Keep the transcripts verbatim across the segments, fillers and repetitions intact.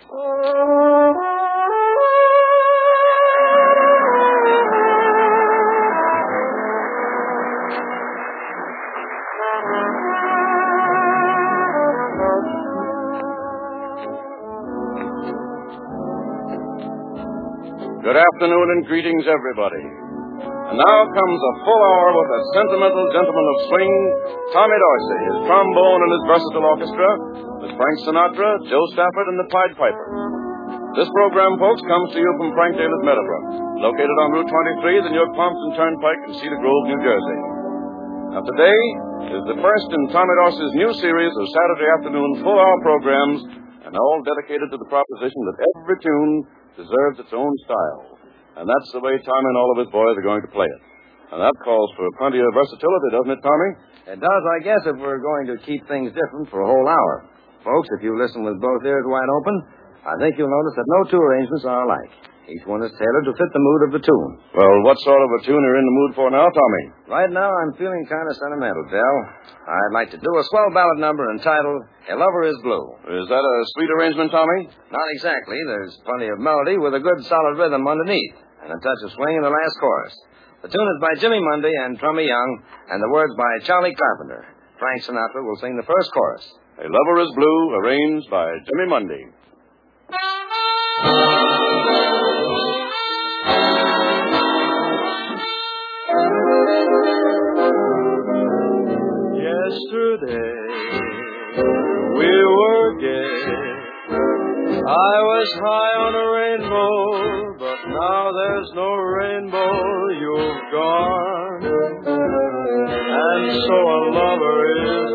Good afternoon and greetings, everybody. And now comes a full hour with a sentimental gentleman of swing, Tommy Dorsey, his trombone and his versatile orchestra, with Frank Sinatra, Joe Stafford, and the Pied Piper. This program, folks, comes to you from Frank Davis Meadowbrook, located on Route twenty-three, the Newark Thompson Turnpike in Cedar Grove, New Jersey. Now, today is the first in Tommy Dorsey's new series of Saturday afternoon full-hour programs, and all dedicated to the proposition that every tune deserves its own style. And that's the way Tommy and all of his boys are going to play it. And that calls for plenty of versatility, doesn't it, Tommy? It does, I guess, if we're going to keep things different for a whole hour. Folks, if you listen with both ears wide open, I think you'll notice that no two arrangements are alike. Each one is tailored to fit the mood of the tune. Well, what sort of a tune are you in the mood for now, Tommy? Right now, I'm feeling kind of sentimental, Del. I'd like to do a swell ballad number entitled A Lover is Blue. Is that a sweet arrangement, Tommy? Not exactly. There's plenty of melody with a good solid rhythm underneath, and a touch of swing in the last chorus. The tune is by Jimmy Mundy and Trummy Young, and the words by Charlie Carpenter. Frank Sinatra will sing the first chorus. A Lover is Blue, arranged by Jimmy Mundy. Yesterday we were gay. I was high on a rainbow, but now there's no rainbow. You've gone, and so a lover is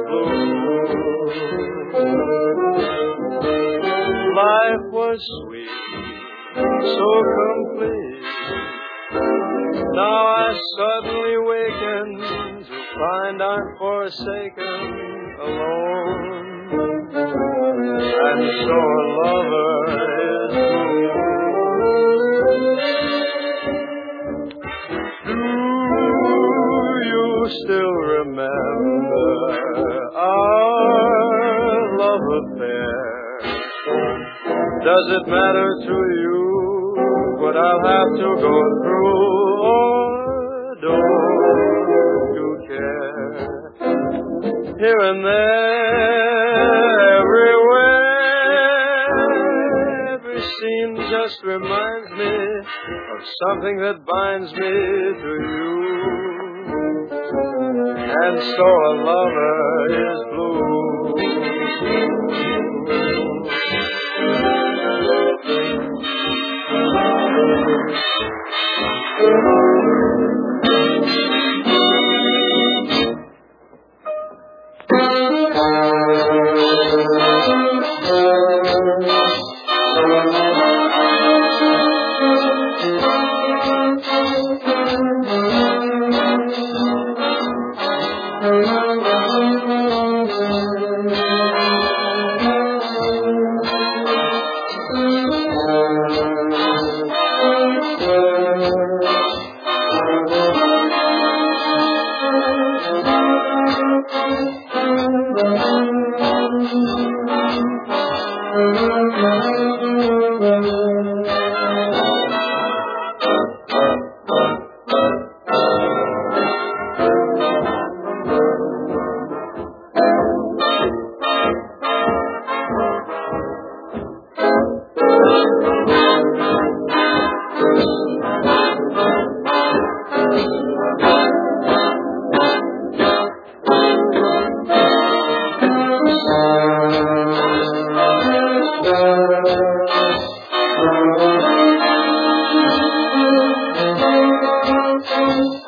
blue. Life was sweet, so complete. Now I suddenly waken to find I'm forsaken, alone, and so a lover is blue. Do you still remember our love affair? Does it matter to you what I'll have to go through, or don't you care? Here and there, everywhere, every scene just reminds me of something that binds me to you, and so a lover is blue.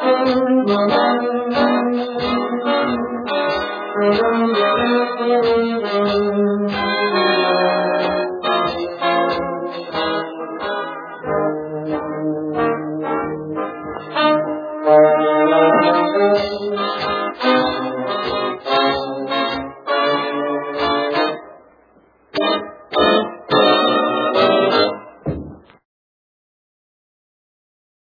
Thank you.